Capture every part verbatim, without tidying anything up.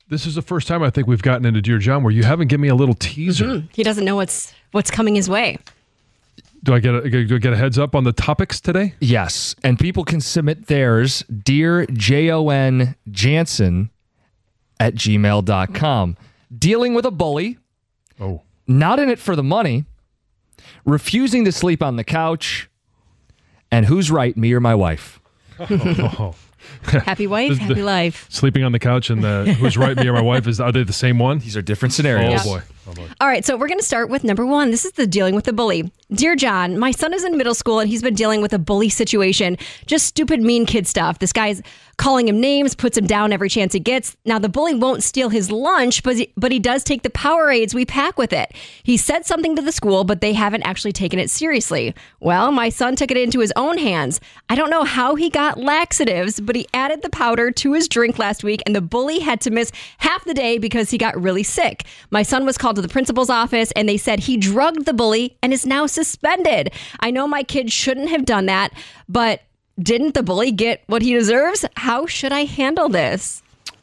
This is the first time I think we've gotten into Dear John where you haven't given me a little teaser. Mm-hmm. He doesn't know what's what's coming his way. Do I get a, do I get a heads up on the topics today? Yes, and people can submit theirs, Dear J O N Jansen at gmail dot com. Dealing with a bully. Oh. Not in it for the money. Refusing to sleep on the couch. And who's right, me or my wife? Oh. Happy wife, The- happy life. Sleeping on the couch and the who's right, me or my wife, is are they the same one? These are different scenarios. Oh boy. Oh boy. All right, so we're going to start with number one. This is the dealing with the bully. Dear John, my son is in middle school and he's been dealing with a bully situation. Just stupid, mean kid stuff. This guy's calling him names, puts him down every chance he gets. Now, the bully won't steal his lunch, but he, but he does take the Powerades we pack with it. He said something to the school, but they haven't actually taken it seriously. Well, my son took it into his own hands. I don't know how he got laxatives, but he added the powder to his drink last week, and the bully had to miss half the day because he got really sick. My son was called to the principal's office, and they said he drugged the bully and is now suspended. I know my kid shouldn't have done that, but didn't the bully get what he deserves? How should I handle this?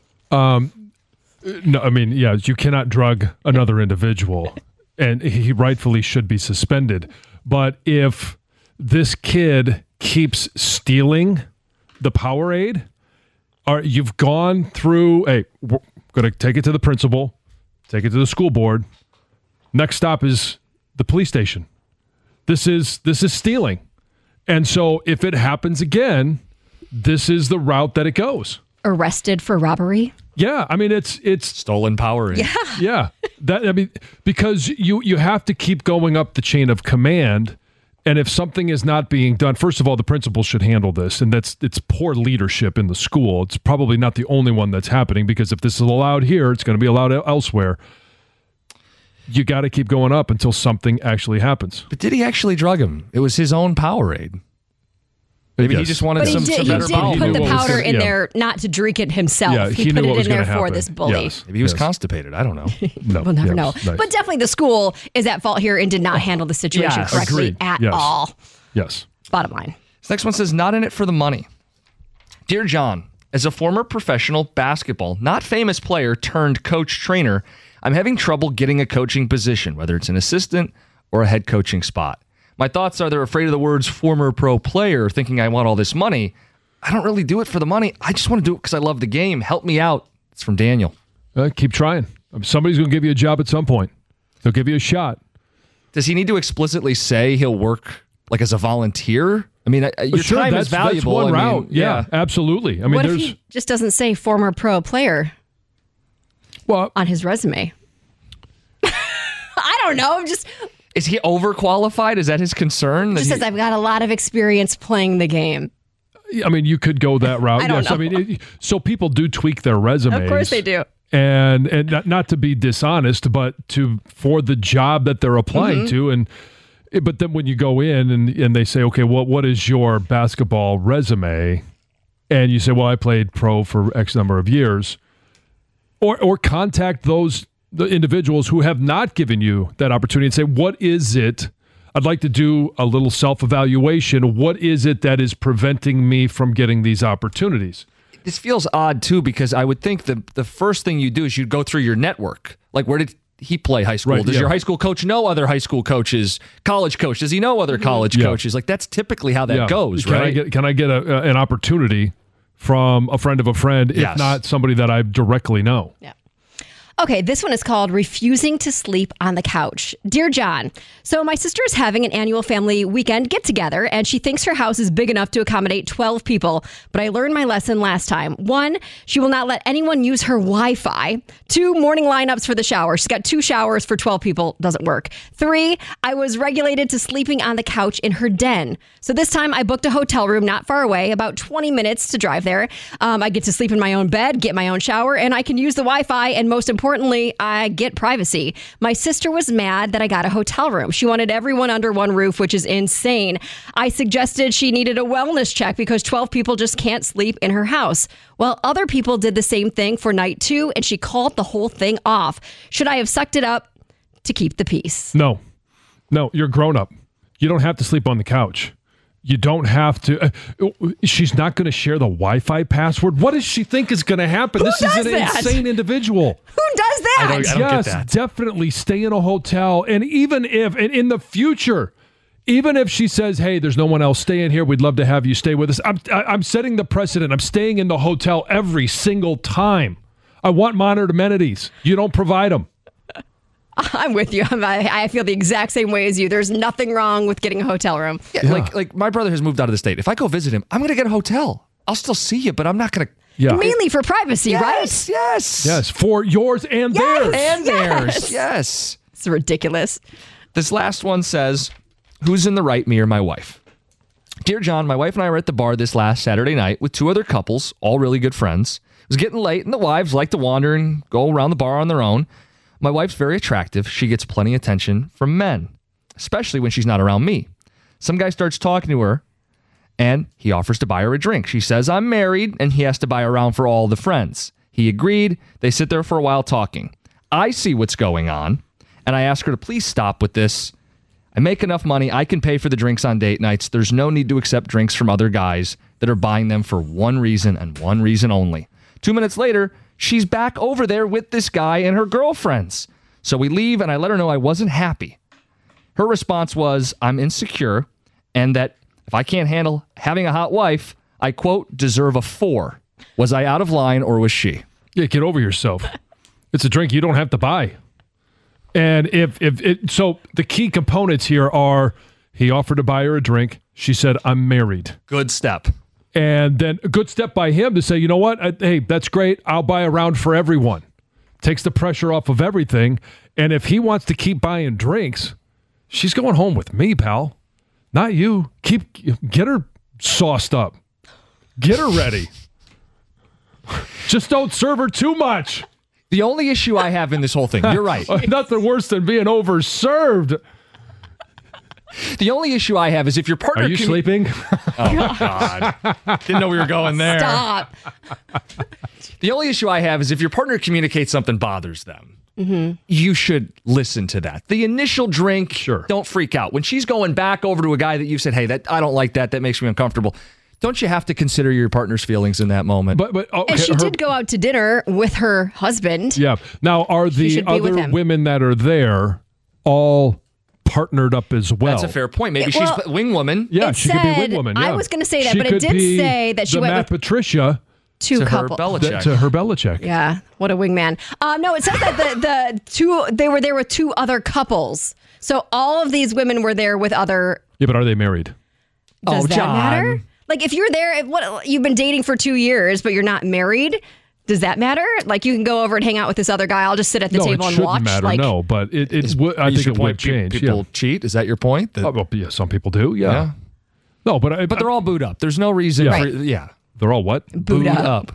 Um, no, I mean, yeah, you cannot drug another individual, and he rightfully should be suspended. But if this kid keeps stealing the Powerade, or you've gone through, hey, we're going to take it to the principal, take it to the school board. Next stop is the police station. This is this is stealing. And so if it happens again, this is the route that it goes. Arrested for robbery? Yeah, I mean it's it's stolen Powerade. Yeah. Yeah. That I mean because you you have to keep going up the chain of command, and if something is not being done, first of all, the principal should handle this, and that's it's poor leadership in the school. It's probably not the only one that's happening, because if this is allowed here, it's going to be allowed elsewhere. You got to keep going up until something actually happens. But did he actually drug him? It was his own Powerade. Maybe Yes. he just wanted But some, he did, some he better did bowel put the movement. powder in Yeah. there not to drink it himself. Yeah, he, he put knew it what was in there gonna for happen. this bully. Yes. Maybe he was Yes. constipated. I don't know. No, We'll never yes, know. nice. But definitely the school is at fault here and did not handle the situation Yes. correctly Agreed. at Yes. all. Yes. Bottom line. This next one says, not in it for the money. Dear John, as a former professional basketball, not famous player turned coach trainer, I'm having trouble getting a coaching position, whether it's an assistant or a head coaching spot. My thoughts are they're afraid of the words former pro player, thinking I want all this money. I don't really do it for the money. I just want to do it because I love the game. Help me out. It's from Daniel. Uh, keep trying. Somebody's going to give you a job at some point. They'll give you a shot. Does he need to explicitly say he'll work like as a volunteer? I mean, uh, your Sure, time that's, is valuable. That's one I mean, route. Yeah, absolutely. I mean, what if there's he just doesn't say former pro player well, on his resume? I don't know. Just Is he overqualified? Is that his concern? That just he- says I've got a lot of experience playing the game. I mean, you could go that route. I don't yes, I know. mean, it, so people do tweak their resumes. Of course they do. And and not, not to be dishonest, but to for the job that they're applying Mm-hmm. to. And but then when you go in and, and they say, okay, well, what is your basketball resume? And you say, well, I played pro for X number of years. Or or contact those the individuals who have not given you that opportunity and say, what is it? I'd like to do a little self-evaluation. What is it that is preventing me from getting these opportunities? This feels odd, too, because I would think the, the first thing you do is you'd go through your network. Like, where did he play high school? Right, Does yeah. your high school coach know other high school coaches? College coach, does he know other college Yeah. coaches? Like, that's typically how that Yeah. goes, can right? I get, can I get a, a, an opportunity from a friend of a friend, if Yes. not somebody that I directly know? Yeah. Okay, this one is called Refusing to Sleep on the Couch. Dear John, so my sister is having an annual family weekend get-together, and she thinks her house is big enough to accommodate twelve people, but I learned my lesson last time. One, she will not let anyone use her Wi-Fi. Two, morning lineups for the shower. She's got two showers for twelve people. Doesn't work. Three, I was regulated to sleeping on the couch in her den. So this time I booked a hotel room not far away, about twenty minutes to drive there. Um, I get to sleep in my own bed, get my own shower, and I can use the Wi-Fi, and most importantly, Importantly, I get privacy. My sister was mad that I got a hotel room. She wanted everyone under one roof, which is insane. I suggested she needed a wellness check because twelve people just can't sleep in her house. Well, other people did the same thing for night two, and she called the whole thing off. Should I have sucked it up to keep the peace? No. No, you're grown up. You don't have to sleep on the couch. You don't have to. Uh, she's not going to share the Wi-Fi password. What does she think is going to happen? Who this is does an that? insane individual. Who does that? I don't, I don't yes, get that. definitely stay in a hotel. And even if, and in the future, even if she says, hey, there's no one else staying here, we'd love to have you stay with us. I'm, I'm setting the precedent. I'm staying in the hotel every single time. I want monitored amenities. You don't provide them. I'm with you. I'm, I, I feel the exact same way as you. There's nothing wrong with getting a hotel room. Yeah, yeah. Like, like my brother has moved out of the state. If I go visit him, I'm going to get a hotel. I'll still see you, but I'm not going to. Yeah. Mainly for privacy, yes, right? Yes. Yes, for yours and Yes. theirs. And Yes. theirs. Yes. It's ridiculous. This last one says, who's in the right, me or my wife? Dear John, my wife and I were at the bar this last Saturday night with two other couples, all really good friends. It was getting late, and the wives like to wander and go around the bar on their own. My wife's very attractive. She gets plenty of attention from men, especially when she's not around me. Some guy starts talking to her, and he offers to buy her a drink. She says, I'm married, and he has to buy around for all the friends. He agreed. They sit there for a while talking. I see what's going on, and I ask her to please stop with this. I make enough money. I can pay for the drinks on date nights. There's no need to accept drinks from other guys that are buying them for one reason and one reason only. Two minutes later, she's back over there with this guy and her girlfriends. So we leave, and I let her know I wasn't happy. Her response was, I'm insecure, and that if I can't handle having a hot wife, I, quote, deserve a four. Was I out of line, or was she? Yeah, get over yourself. It's a drink you don't have to buy. And if if it, so the key components here are he offered to buy her a drink. She said, I'm married. Good step. And then a good step by him to say, you know what? I, hey, that's great. I'll buy a round for everyone. Takes the pressure off of everything. And if he wants to keep buying drinks, she's going home with me, pal. Not you. Keep get her sauced up. Get her ready. Just don't serve her too much. The only issue I have in this whole thing, you're right. Nothing worse than being overserved. The only issue I have is if your partner... Are you commu- sleeping? Oh, God. Didn't know we were going there. Stop. The only issue I have is if your partner communicates something bothers them, mm-hmm. you should listen to that. The initial drink, Sure. don't freak out. When she's going back over to a guy that you've said, hey, that I don't like that, that makes me uncomfortable, don't you have to consider your partner's feelings in that moment? But but okay, And she her- did go out to dinner with her husband. Yeah. Now, are the should be with other him. women that are there all partnered up as well? That's a fair point. Maybe It- she's well, a wing woman. Yeah, It she could be said- wing woman. I Yeah. was gonna say that, She but it could did be say that she the went Matt with- Patricia Two To her couple. Belichick. that, to her Belichick. Yeah, what a wingman. Um, no, it says that the, the two they were there with two other couples. So all of these women were there with other. Yeah, but are they married? Does Oh, that John. matter? Like if you're there, if what you've been dating for two years, but you're not married. Does that matter? Like you can go over and hang out with this other guy. I'll just sit at the No, it table and shouldn't watch. matter. Like, No, but it, it Is- would. I is think your it point would pe- change. People Yeah. cheat? Is that your point? That- Oh, well, yeah, some people do. Yeah. yeah. No, but I, But they're all booed up. There's no reason Yeah. for... Right. Yeah. they're all what? Booed up.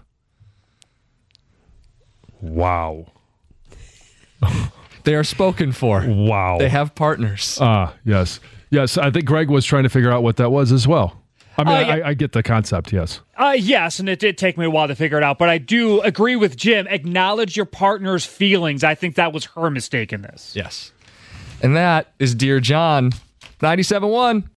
Wow. They are spoken for. Wow. They have partners. Ah, yes, yes. I think Greg was trying to figure out what that was as well. I mean, Oh, yeah. I, I get the concept. Yes. Uh, yes, and it did take me a while to figure it out, but I do agree with Jim. Acknowledge your partner's feelings. I think that was her mistake in this. Yes. And that is Dear John, ninety-seven point one.